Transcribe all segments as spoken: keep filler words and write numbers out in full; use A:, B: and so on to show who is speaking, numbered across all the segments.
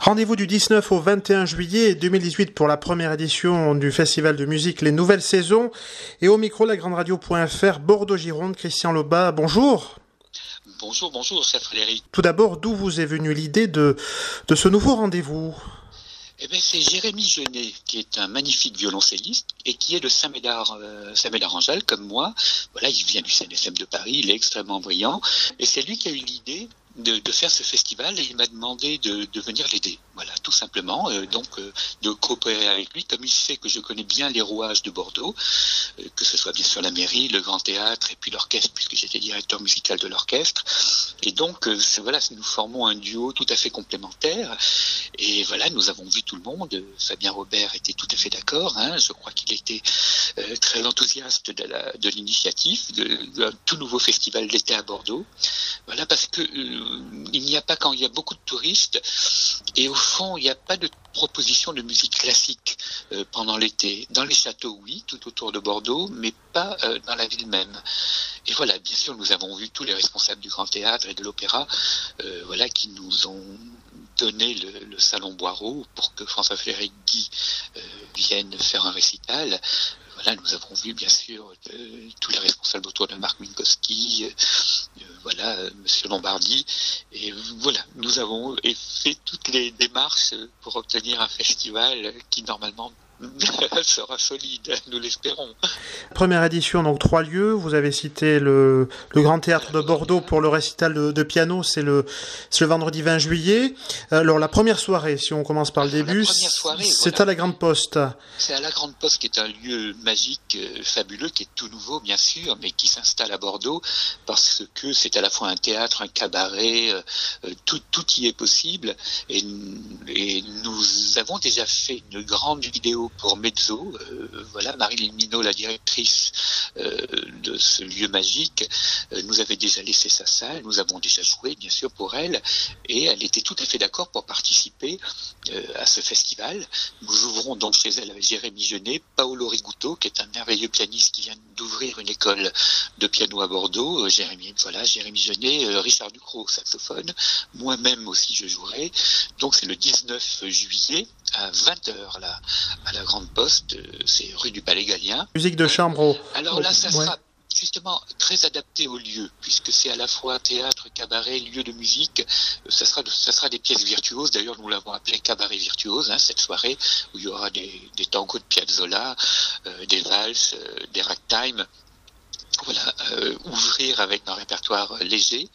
A: Rendez-vous du dix-neuf au vingt et un juillet deux mille dix-huit pour la première édition du festival de musique Les Nouvelles Saisons. Et au micro, la grande radio point f r, Bordeaux-Gironde, Christian Loba, bonjour.
B: Bonjour, bonjour, cher Frédéric.
A: Tout d'abord, d'où vous est venue l'idée de, de ce nouveau rendez-vous ?
B: Eh bien, c'est Jérémy Jeunet, qui est un magnifique violoncelliste et qui est de Saint-Médard, euh, Saint-Médard-en-Jalles, comme moi. Voilà, il vient du C N S M de Paris, il est extrêmement brillant. Et c'est lui qui a eu l'idée de, de faire ce festival et il m'a demandé de, de venir l'aider. Voilà, tout simplement. Euh, donc, euh, de coopérer avec lui, comme il sait que je connais bien les rouages de Bordeaux, euh, que ce soit bien sûr la mairie, le Grand Théâtre et puis l'orchestre, puisque j'étais directeur musical de l'orchestre. Et donc, euh, c'est, voilà, nous formons un duo tout à fait complémentaire. Et voilà, nous avons vu tout le monde. Fabien Robert était tout à fait d'accord. Hein. Je crois qu'il était euh, très enthousiaste de, la, de l'initiative, de, d'un tout nouveau festival d'été à Bordeaux. Voilà, parce que euh, il n'y a pas quand il y a beaucoup de touristes et au fond, il n'y a pas de proposition de musique classique euh, pendant l'été. Dans les châteaux, oui, tout autour de Bordeaux, mais pas euh, dans la ville même. Et voilà, bien sûr, nous avons vu tous les responsables du Grand Théâtre et de l'Opéra, euh, voilà, qui nous ont donné le, le salon Boireau pour que François-Frédéric Guy euh, vienne faire un récital. Voilà, nous avons vu bien sûr euh, tous les responsables autour de Marc Minkowski, euh, euh, voilà, euh, Monsieur Lombardi, et voilà, nous avons fait toutes les démarches pour obtenir un festival qui normalement sera solide, nous l'espérons.
A: Première édition, donc trois lieux. Vous avez cité le, le Grand Théâtre de Bordeaux pour le récital de, de piano, c'est le, c'est le vendredi vingt juillet. Alors la première soirée, si on commence par le
B: Alors,
A: début,
B: soirée,
A: c'est
B: voilà.
A: à la Grande Poste.
B: C'est à la Grande Poste, qui est un lieu magique, euh, fabuleux, qui est tout nouveau bien sûr, mais qui s'installe à Bordeaux parce que c'est à la fois un théâtre, un cabaret, euh, tout, tout y est possible. Et, et nous avons déjà fait une grande vidéo pour Mezzo, euh, voilà, Marilyn Minot, la directrice euh, de ce lieu magique, euh, nous avait déjà laissé sa salle, nous avons déjà joué bien sûr pour elle, et elle était tout à fait d'accord pour participer euh, à ce festival. Nous ouvrons donc chez elle avec Jérémy Jeunet, Paolo Rigutto, qui est un merveilleux pianiste qui vient d'ouvrir une école de piano à Bordeaux, euh, Jérémy, voilà, Jérémy Jeunet, euh, Richard Ducrot, saxophone, moi-même aussi je jouerai. Donc c'est le dix-neuf juillet à vingt heures là, à la Grande Poste, c'est rue du Palais Gallien.
A: Musique de chambre au...
B: Alors là, ça
A: ouais.
B: sera justement très adapté au lieu, puisque c'est à la fois théâtre, cabaret, lieu de musique. Ça sera, ça sera des pièces virtuoses. D'ailleurs, nous l'avons appelé cabaret virtuose, hein, cette soirée, où il y aura des, des tangos de Piazzolla, euh, des valses, euh, des ragtime. Voilà, euh, ouvrir avec un répertoire léger.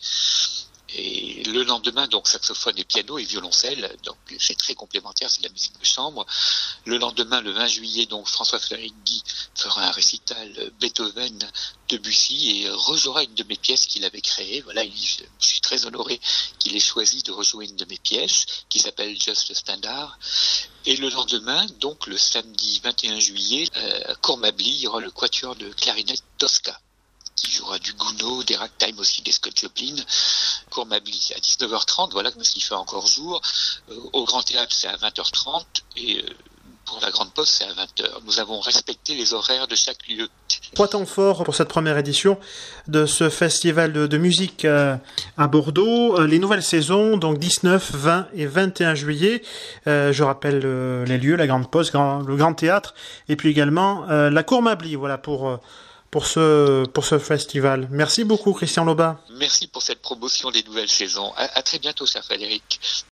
B: Et le lendemain, donc, saxophone et piano et violoncelle, donc c'est très complémentaire, c'est de la musique de chambre. Le lendemain, le vingt juillet, donc, François-Frédéric Guy fera un récital Beethoven, Debussy et rejouera une de mes pièces qu'il avait créée. Voilà, je suis très honoré qu'il ait choisi de rejouer une de mes pièces, qui s'appelle Just a Standard. Et le lendemain, donc, le samedi vingt et un juillet, à Courmably, il y aura le quatuor de clarinette Tosca, qui jouera du Gounod, des ragtime aussi, des Scott Joplin. Courmably à dix-neuf heures trente, voilà, parce qu'il fait encore jour. Euh, au Grand Théâtre, c'est à vingt heures trente, et euh, pour la Grande Poste, c'est à vingt heures. Nous avons respecté les horaires de chaque lieu.
A: Trois temps forts pour cette première édition de ce festival de, de musique euh, à Bordeaux. Euh, les nouvelles saisons, donc dix-neuf, vingt et vingt et un juillet. Euh, je rappelle euh, les lieux, la Grande Poste, grand, le Grand Théâtre, et puis également euh, la Courmably, voilà, pour... Euh, Pour ce, pour ce festival. Merci beaucoup, Christian Loba.
B: Merci pour cette promotion des nouvelles saisons. À, à très bientôt, cher Frédéric.